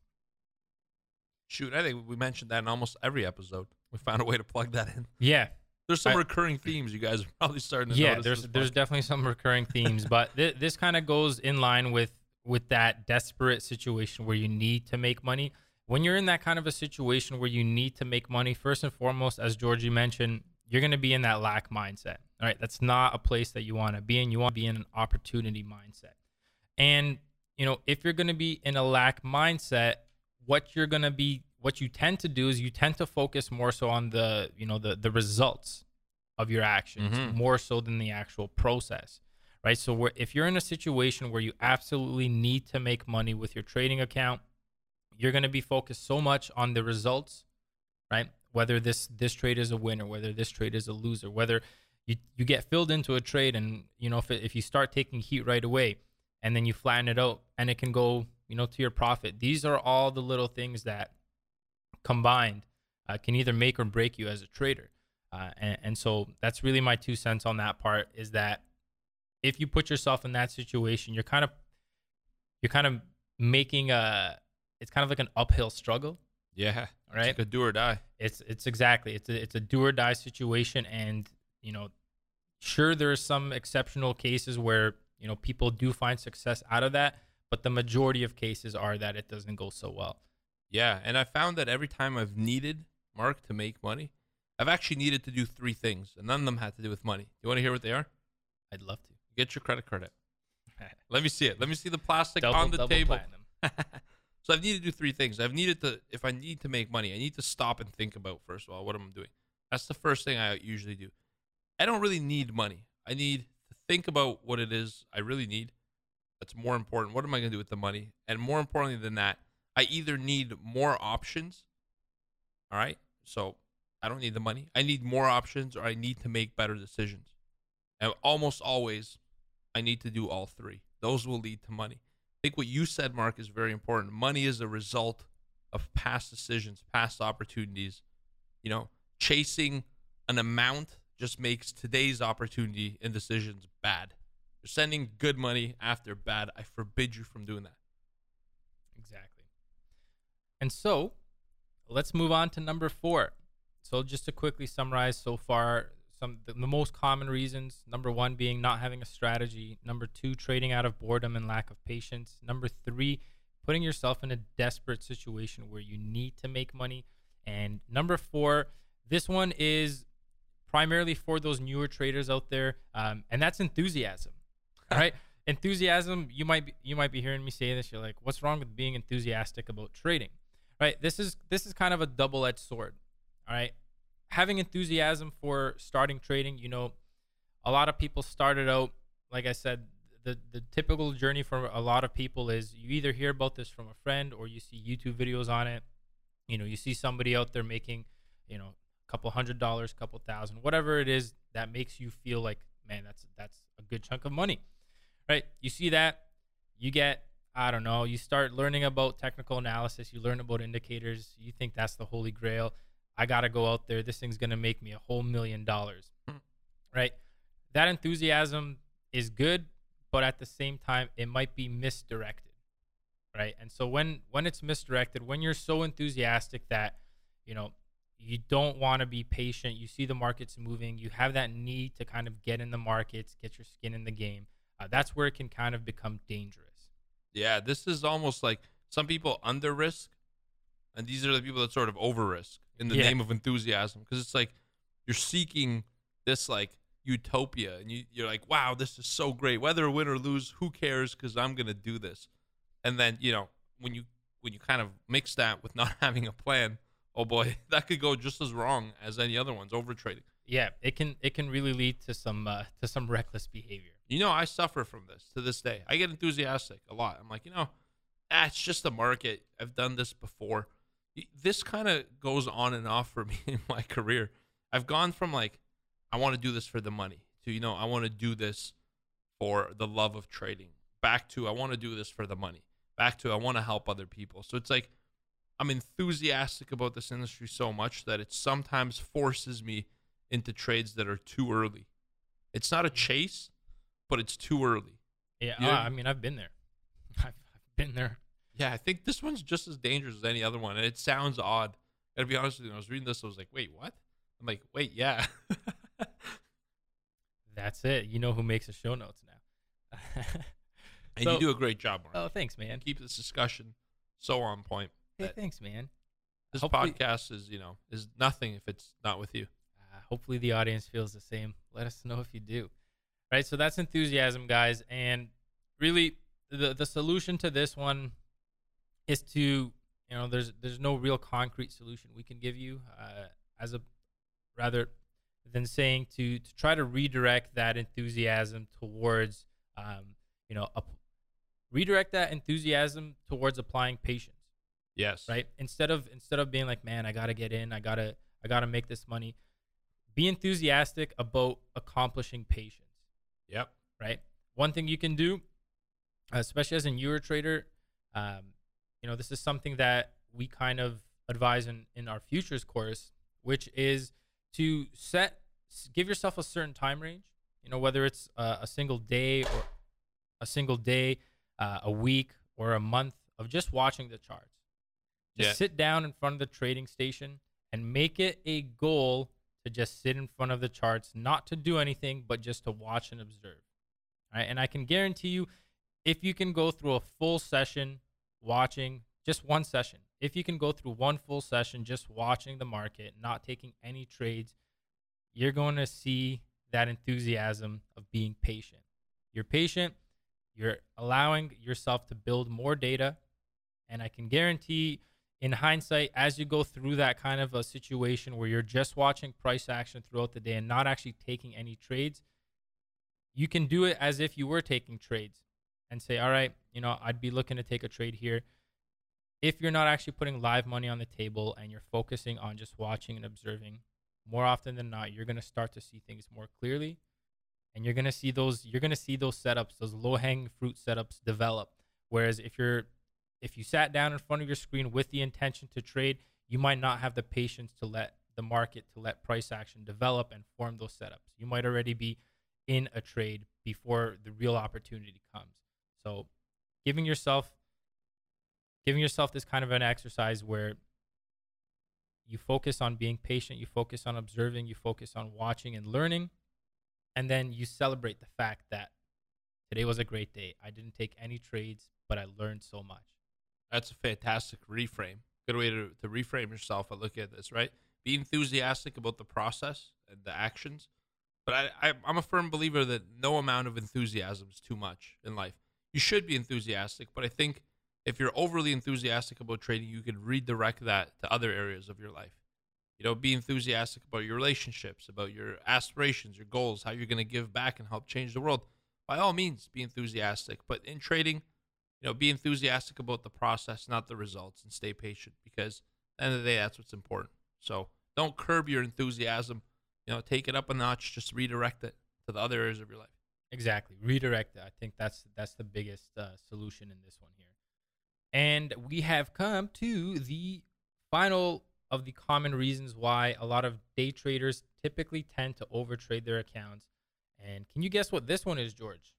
Shoot, I think we mentioned that in almost every episode. We found a way to plug that in. Yeah. There's some recurring themes you guys are probably starting to notice. Yeah, there's definitely some recurring themes, but this kind of goes in line with that desperate situation where you need to make money. When you're in that kind of a situation where you need to make money, first and foremost, as Georgie mentioned, you're going to be in that lack mindset. All right, that's not a place that you want to be in. You want to be in an opportunity mindset. And, if you're going to be in a lack mindset, what you tend to do is you tend to focus more so on the results of your actions, more so than the actual process, right? So if you're in a situation where you absolutely need to make money with your trading account, you're going to be focused so much on the results, right? Whether this trade is a winner, whether this trade is a loser, whether you get filled into a trade and, if you start taking heat right away and then you flatten it out and it can go, to your profit. These are all the little things that combined can either make or break you as a trader. And so that's really my 2 cents on that part, is that if you put yourself in that situation, you're kind of making it's kind of like an uphill struggle. Yeah. Right. It's like a do or die. It's exactly. It's a do or die situation. And, sure, there's some exceptional cases where, people do find success out of that, but the majority of cases are that it doesn't go so well. Yeah. And I found that every time I've needed, Mark, to make money, I've actually needed to do 3 things, and none of them had to do with money. You want to hear what they are? I'd love to. Get your credit card out. Let me see it. Let me see the plastic double on the table. Platinum. So I've needed to do 3 things. If I need to make money, I need to stop and think about, first of all, what I'm doing. That's the first thing I usually do. I don't really need money. I need to think about what it is I really need. That's more important. What am I going to do with the money? And more importantly than that, I either need more options. All right. So I don't need the money. I need more options, or I need to make better decisions. And almost always, I need to do all three. Those will lead to money. I think what you said, Mark, is very important. Money is a result of past decisions, past opportunities. You know, chasing an amount just makes today's opportunity and decisions bad. You're sending good money after bad. I forbid you from doing that. Exactly. And so let's move on to number 4. So just to quickly summarize so far, the most common reasons: number 1 being not having a strategy, number 2 trading out of boredom and lack of patience, number 3 putting yourself in a desperate situation where you need to make money, and number 4, this one is primarily for those newer traders out there, and that's enthusiasm. All right. Enthusiasm, you might be hearing me say this. You're like, what's wrong with being enthusiastic about trading? Right? This is kind of a double-edged sword. All right. Having enthusiasm for starting trading, you know, a lot of people started out, like I said, the typical journey for a lot of people is you either hear about this from a friend or you see YouTube videos on it. You know, you see somebody out there making, you know, a couple $100s, couple thousand, whatever it is that makes you feel like, man, that's a good chunk of money. Right? You see that, you get, I don't know, you start learning about technical analysis, you learn about indicators, you think that's the holy grail. I got to go out there. This thing's going to make me a whole $1 million. Right? That enthusiasm is good, but at the same time, it might be misdirected. Right? And so when it's misdirected, when you're so enthusiastic that, you know, you don't want to be patient, you see the markets moving, you have that need to kind of get in the markets, get your skin in the game. That's where it can kind of become dangerous. Yeah, this is almost like some people under risk, and these are the people that sort of over risk in the name of enthusiasm, because it's like you're seeking this like utopia, and you're like, wow, this is so great. Whether win or lose, who cares? Because I'm gonna do this. And then, you know, when you kind of mix that with not having a plan, oh boy, that could go just as wrong as any other ones. Over trading. Yeah, it can really lead to some reckless behavior. You know, I suffer from this to this day. I get enthusiastic a lot. I'm like, you know, it's just the market. I've done this before. This kind of goes on and off for me in my career. I've gone from like, I want to do this for the money to, you know, I want to do this for the love of trading, back to I want to do this for the money, back to I want to help other people. So it's like I'm enthusiastic about this industry so much that it sometimes forces me into trades that are too early. It's not a chase, but it's too early. Yeah, you know, I mean, I've been there. I've been there. Yeah, I think this one's just as dangerous as any other one, and it sounds odd. Gotta be honest with you, when I was reading this, I was like, wait, what? I'm like, wait, yeah. That's it. You know who makes the show notes now. And you do a great job, Mark. Oh, thanks, man. Keep this discussion so on point. Hey, thanks, man. This podcast is nothing if it's not with you. Hopefully the audience feels the same. Let us know if you do. Right, so that's enthusiasm, guys. And really, the solution to this one is to, you know, there's no real concrete solution we can give you rather than saying to try to redirect that enthusiasm towards, redirect that enthusiasm towards applying patience. Yes. Right. Instead of being like, man, I gotta get in, I gotta make this money. Be enthusiastic about accomplishing patience. Yep. Right. One thing you can do, especially as a newer trader, this is something that we kind of advise in our futures course, which is to give yourself a certain time range. You know, whether it's a single day, a week, or a month of just watching the charts. Just sit down in front of the trading station and make it a goal to just sit in front of the charts, not to do anything, but just to watch and observe. All right? And I can guarantee you, if you can go through a full session watching just one session, if you can go through one full session just watching the market, not taking any trades, you're going to see that enthusiasm of being patient. You're patient. You're allowing yourself to build more data. And I can guarantee, in hindsight, as you go through that kind of a situation where you're just watching price action throughout the day and not actually taking any trades, you can do it as if you were taking trades and say, all right, I'd be looking to take a trade here. if you're not actually putting live money on the table and you're focusing on just watching and observing, more often than not, you're going to start to see things more clearly, and you're going to see those setups, those low-hanging fruit setups develop. Whereas if you sat down in front of your screen with the intention to trade, you might not have the patience to let the market, to let price action develop and form those setups. You might already be in a trade before the real opportunity comes. So giving yourself this kind of an exercise where you focus on being patient, you focus on observing, you focus on watching and learning, and then you celebrate the fact that today was a great day. I didn't take any trades, but I learned so much. That's a fantastic reframe. Good way to reframe yourself. I look at this, right? Be enthusiastic about the process and the actions. But I'm a firm believer that no amount of enthusiasm is too much in life. You should be enthusiastic, but I think if you're overly enthusiastic about trading, you can redirect that to other areas of your life. Be enthusiastic about your relationships, about your aspirations, your goals, how you're going to give back and help change the world. By all means, be enthusiastic. But in trading, be enthusiastic about the process, not the results, and stay patient, because at the end of the day, that's what's important. So don't curb your enthusiasm. Take it up a notch. Just redirect it to the other areas of your life. Exactly. Redirect it. I think that's the biggest solution in this one here. And we have come to the final of the common reasons why a lot of day traders typically tend to overtrade their accounts. And can you guess what this one is, George?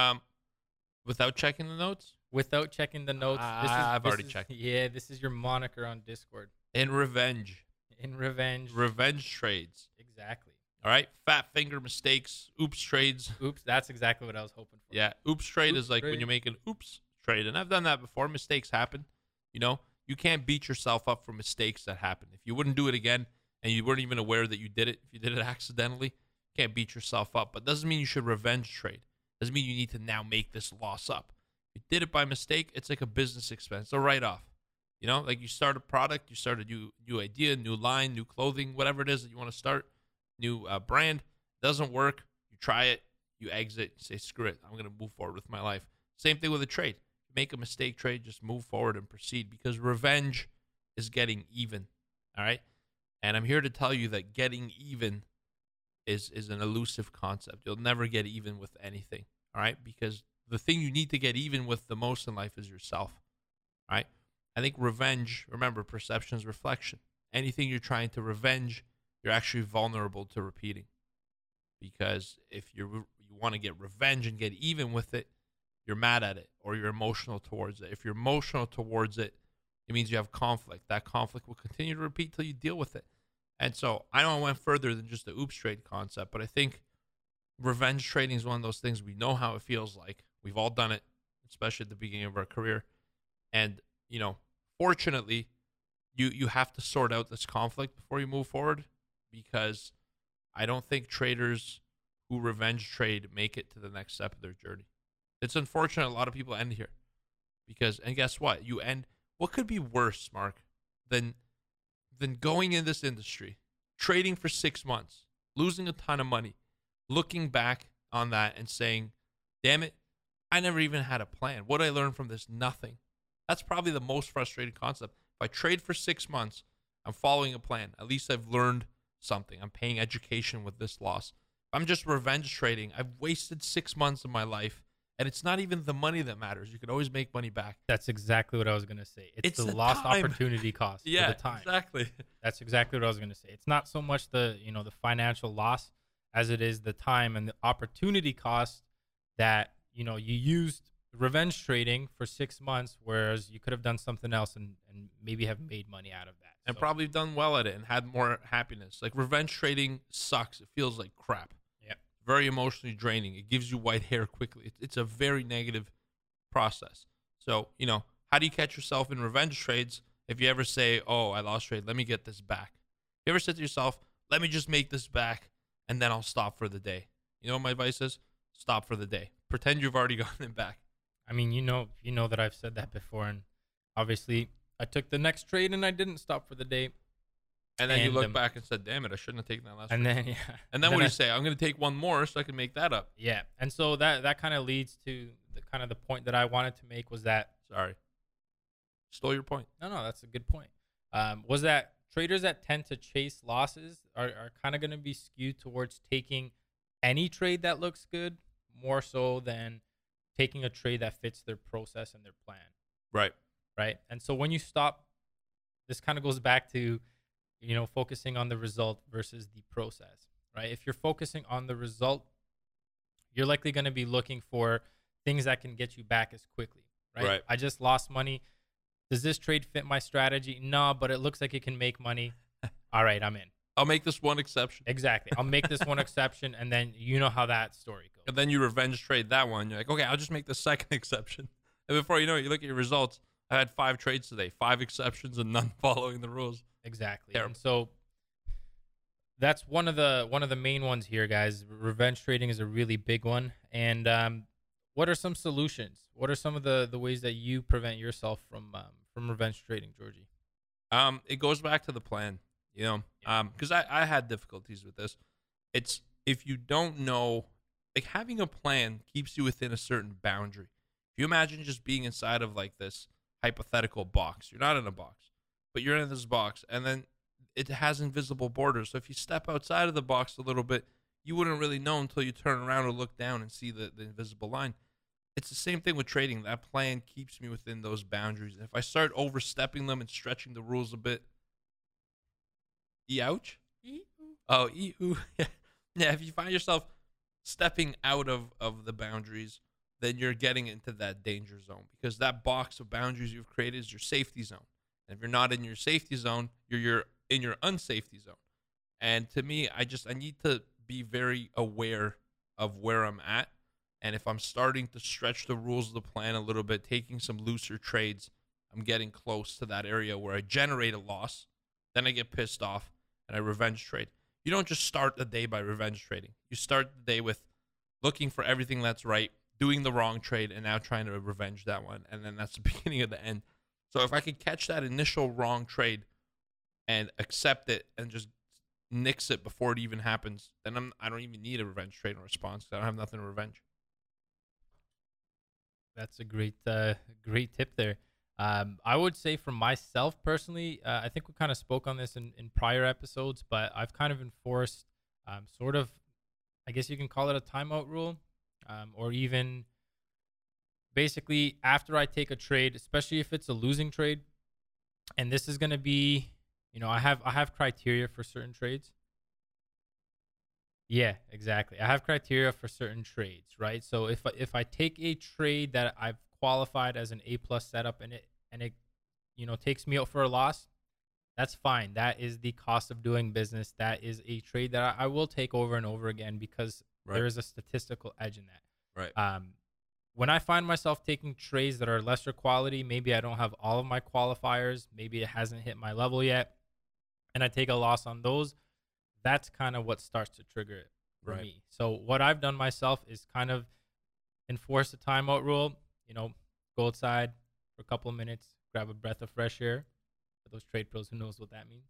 Without checking the notes? Without checking the notes. I've already checked. Yeah, this is your moniker on Discord. In revenge. Revenge trades. Exactly. All right. Fat finger mistakes. Oops trades. Oops. That's exactly what I was hoping for. Yeah. Oops trade is like when you make an oops trade. And I've done that before. Mistakes happen. You can't beat yourself up for mistakes that happen. If you wouldn't do it again and you weren't even aware that you did it, if you did it accidentally, you can't beat yourself up. But doesn't mean you should revenge trade. Doesn't mean you need to now make this loss up. If you did it by mistake, it's like a business expense, a write-off. Like you start a product, you start a new idea, new line, new clothing, whatever it is that you want to start, new brand. Doesn't work, you try it, you exit, you say, screw it, I'm going to move forward with my life. Same thing with a trade. Make a mistake trade, just move forward and proceed, because revenge is getting even. All right. And I'm here to tell you that getting even is an elusive concept. You'll never get even with anything. All right. Because the thing you need to get even with the most in life is yourself. All right. I think revenge, remember, perception is reflection. Anything you're trying to revenge, you're actually vulnerable to repeating. Because if you want to get revenge and get even with it, you're mad at it or you're emotional towards it. If you're emotional towards it, it means you have conflict. That conflict will continue to repeat till you deal with it. And so I know I went further than just the oops trade concept, but I think revenge trading is one of those things. We know how it feels like. We've all done it, especially at the beginning of our career. And, fortunately, you have to sort out this conflict before you move forward, because I don't think traders who revenge trade make it to the next step of their journey. It's unfortunate a lot of people end here and guess what? What could be worse, Mark, than going in this industry, trading for 6 months, losing a ton of money, looking back on that and saying, damn it, I never even had a plan. What did I learn from this? Nothing. That's probably the most frustrating concept. If I trade for 6 months, I'm following a plan. At least I've learned something. I'm paying education with this loss. If I'm just revenge trading, I've wasted 6 months of my life. And it's not even the money that matters. You can always make money back. That's exactly what I was going to say. It's the lost time. Opportunity cost for the time. Exactly. That's exactly what I was going to say. It's not so much the financial loss as it is the time and the opportunity cost that, you used revenge trading for 6 months, whereas you could have done something else and maybe have made money out of that. And probably done well at it and had more happiness. Like, revenge trading sucks. It feels like crap. Very emotionally draining. It gives you white hair quickly. It's a very negative process. So, how do you catch yourself in revenge trades if you ever say, oh, I lost trade, let me get this back? You ever said to yourself, let me just make this back and then I'll stop for the day? You know what my advice is? Stop for the day. Pretend you've already gotten it back. I mean, you know that I've said that before, and obviously I took the next trade and I didn't stop for the day. And then you look back and said, damn it, I shouldn't have taken that last one. And then what do you say? I'm going to take one more so I can make that up. Yeah. And so that kind of leads to the point that I wanted to make was that. stole your point. No, that's a good point. Was that traders that tend to chase losses are kind of going to be skewed towards taking any trade that looks good more so than taking a trade that fits their process and their plan. Right. Right. And so when you stop, this kind of goes back to, focusing on the result versus the process, right? If you're focusing on the result, you're likely going to be looking for things that can get you back as quickly, right? I just lost money. Does this trade fit my strategy? No, but it looks like it can make money. All right, I'm in. I'll make this one exception. Exactly. I'll make this one exception, and then you know how that story goes. And then you revenge trade that one. You're like, okay, I'll just make the second exception. And before you know it, you look at your results. I had 5 trades today, 5 exceptions, and none following the rules. Exactly. Terrible. And so that's one of the main ones here, guys. Revenge trading is a really big one. And what are some solutions? What are some of the ways that you prevent yourself from revenge trading, Georgie? It goes back to the plan, because I had difficulties with this. It's if you don't know, like having a plan keeps you within a certain boundary. If you imagine just being inside of like this hypothetical box, you're not in a box, but you're in this box, and then it has invisible borders. So if you step outside of the box a little bit, you wouldn't really know until you turn around or look down and see the invisible line. It's the same thing with trading. That plan keeps me within those boundaries. If I start overstepping them and stretching the rules a bit, ouch? Oh, yeah. If you find yourself stepping out of the boundaries, then you're getting into that danger zone, because that box of boundaries you've created is your safety zone. And if you're not in your safety zone, you're in your unsafety zone. And to me, I need to be very aware of where I'm at. And if I'm starting to stretch the rules of the plan a little bit, taking some looser trades, I'm getting close to that area where I generate a loss. Then I get pissed off and I revenge trade. You don't just start the day by revenge trading. You start the day with looking for everything that's right, doing the wrong trade, and now trying to revenge that one. And then that's the beginning of the end. So if I could catch that initial wrong trade and accept it and just nix it before it even happens, then I don't even need a revenge trade in response, because I don't have nothing to revenge. That's a great tip there. I would say for myself personally, I think we kind of spoke on this in prior episodes, but I've kind of enforced sort of, I guess you can call it a timeout rule, or even basically after I take a trade, especially if it's a losing trade, and this is going to be, I have criteria for certain trades. Yeah, exactly. I have criteria for certain trades, right? So if I take a trade that I've qualified as an A+ setup and it takes me out for a loss, that's fine. That is the cost of doing business. That is a trade that I will take over and over again, because there is a statistical edge in that. Right. When I find myself taking trades that are lesser quality, maybe I don't have all of my qualifiers, maybe it hasn't hit my level yet, and I take a loss on those, that's kind of what starts to trigger it for me. So what I've done myself is kind of enforce a timeout rule, go outside for a couple of minutes, grab a breath of fresh air. For those trade pros, who knows what that means.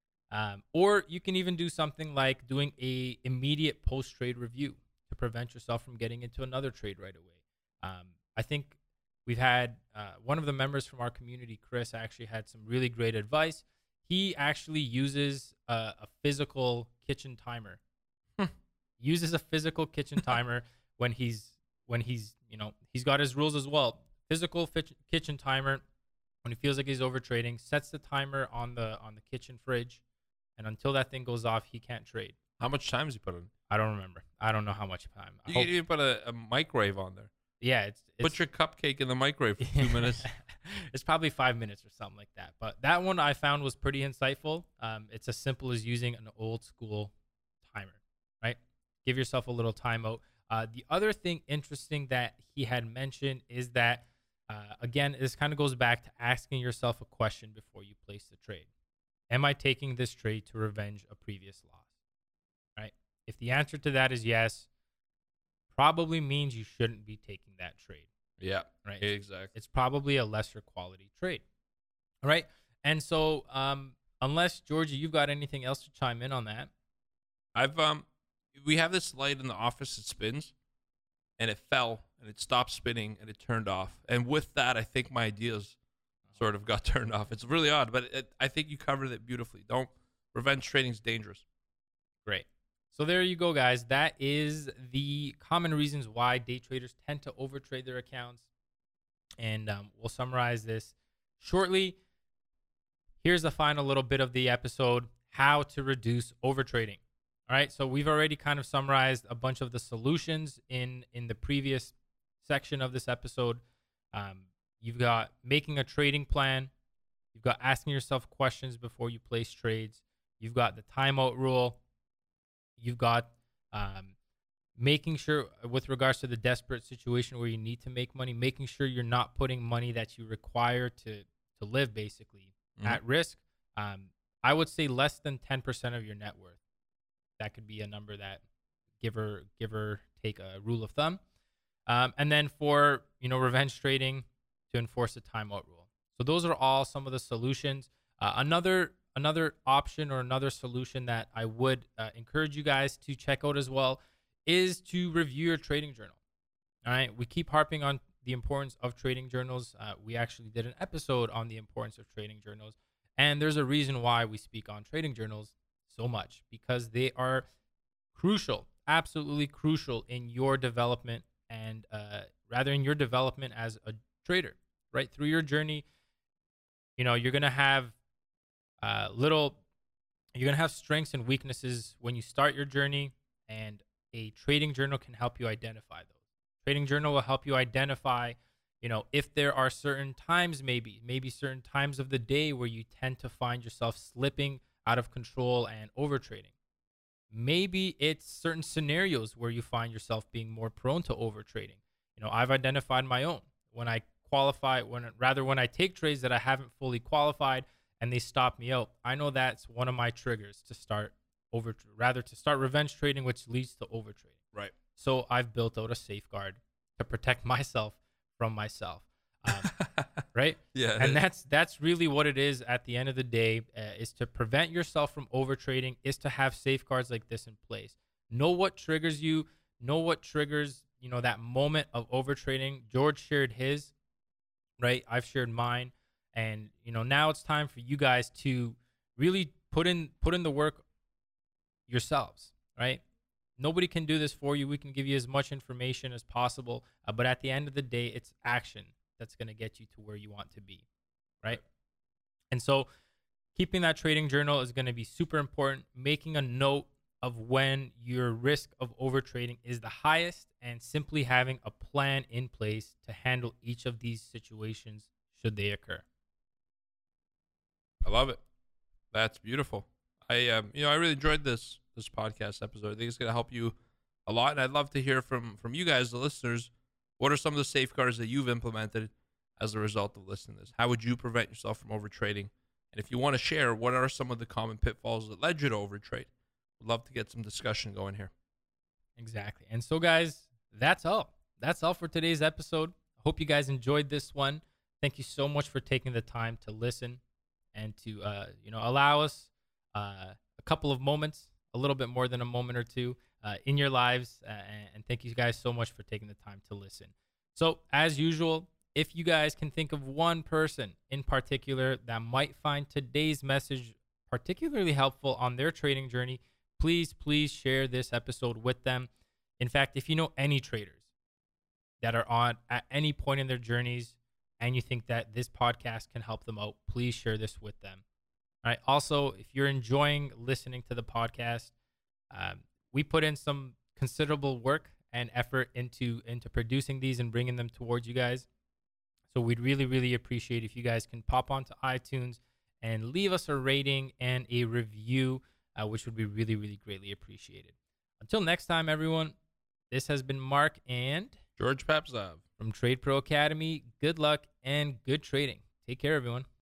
Or you can even do something like doing a immediate post-trade review to prevent yourself from getting into another trade right away. I think we've had one of the members from our community, Chris, actually had some really great advice. He actually uses a physical kitchen timer. Uses a physical kitchen timer when he's he's got his rules as well. Physical kitchen timer when he feels like he's over trading, sets the timer on the kitchen fridge, and until that thing goes off, he can't trade. How much time does he put in? I don't remember. I don't know how much time. You can even put a microwave on there. Yeah, it's put your cupcake in the microwave for 2 minutes. It's probably 5 minutes or something like that. But that one I found was pretty insightful. It's as simple as using an old school timer, right? Give yourself a little timeout. The other thing interesting that he had mentioned is that, again, this kind of goes back to asking yourself a question before you place the trade. Am I taking this trade to revenge a previous loss? Right? If the answer to that is yes, probably means you shouldn't be taking that trade. Yeah, right. Exactly. It's probably a lesser quality trade. All right. And so, unless Georgie, you've got anything else to chime in on that? We have this light in the office that spins, and it fell and it stopped spinning and it turned off. And with that, I think my ideas sort of got turned off. It's really odd, but I think you covered it beautifully. Don't revenge trading is dangerous. Great. So there you go, guys. That is the common reasons why day traders tend to overtrade their accounts. And we'll summarize this shortly. Here's the final little bit of the episode, how to reduce overtrading. All right, so we've already kind of summarized a bunch of the solutions in the previous section of this episode. You've got making a trading plan. You've got asking yourself questions before you place trades. You've got the timeout rule. You've got making sure, with regards to the desperate situation where you need to make money, making sure you're not putting money that you require to live, basically, at risk. I would say less than 10% of your net worth. That could be a number that give or take a rule of thumb. And then for, revenge trading, to enforce the timeout rule. So those are all some of the solutions. Another option or another solution that I would encourage you guys to check out as well is to review your trading journal. All right. We keep harping on the importance of trading journals. We actually did an episode on the importance of trading journals. And there's a reason why we speak on trading journals so much, because they are crucial, absolutely crucial in your development, and rather in your development as a trader, right? Through your journey, you're going to have strengths and weaknesses when you start your journey, and a trading journal can help you identify those. Trading journal will help you identify, if there are certain times, maybe certain times of the day where you tend to find yourself slipping out of control and overtrading. Maybe it's certain scenarios where you find yourself being more prone to overtrading. I've identified my own. When I qualify, when I take trades that I haven't fully qualified and they stop me out, I know that's one of my triggers to start revenge trading, which leads to overtrading. Right. So I've built out a safeguard to protect myself from myself. Right? Yeah. And that's really what it is at the end of the day, is to prevent yourself from overtrading, is to have safeguards like this in place. Know what triggers you, know what triggers, that moment of overtrading. George shared his, right? I've shared mine. And, now it's time for you guys to really put in the work yourselves, right? Nobody can do this for you. We can give you as much information as possible. But at the end of the day, it's action that's going to get you to where you want to be, right? And so keeping that trading journal is going to be super important. Making a note of when your risk of overtrading is the highest, and simply having a plan in place to handle each of these situations should they occur. I love it. That's beautiful. I really enjoyed this podcast episode. I think it's going to help you a lot, and I'd love to hear from you guys, the listeners. What are some of the safeguards that you've implemented as a result of listening to this? How would you prevent yourself from overtrading? And if you want to share, what are some of the common pitfalls that led you to overtrade? We'd love to get some discussion going here. Exactly. And so, guys, that's all. That's all for today's episode. Hope you guys enjoyed this one. Thank you so much for taking the time to listen and to allow us a couple of moments, a little bit more than a moment or two in your lives. And thank you guys so much for taking the time to listen. So, as usual, if you guys can think of one person in particular that might find today's message particularly helpful on their trading journey, please share this episode with them. In fact, if you know any traders that are on at any point in their journeys and you think that this podcast can help them out, please share this with them. All right. Also, if you're enjoying listening to the podcast, we put in some considerable work and effort into producing these and bringing them towards you guys. So we'd really, really appreciate if you guys can pop onto iTunes and leave us a rating and a review, which would be really, really greatly appreciated. Until next time, everyone, this has been Mark and George Papsov from Trade Pro Academy. Good luck and good trading. Take care, everyone.